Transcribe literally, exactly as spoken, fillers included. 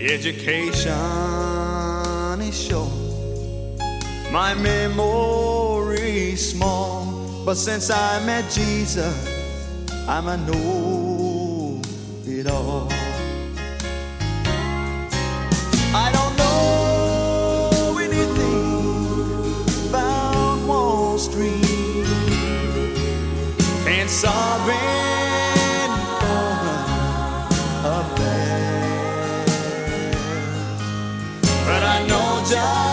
Education is short, my memory small, but since I met Jesus, I'm a know it all. I don't know anything about Wall Street and sovereign foreign affairs, but I know just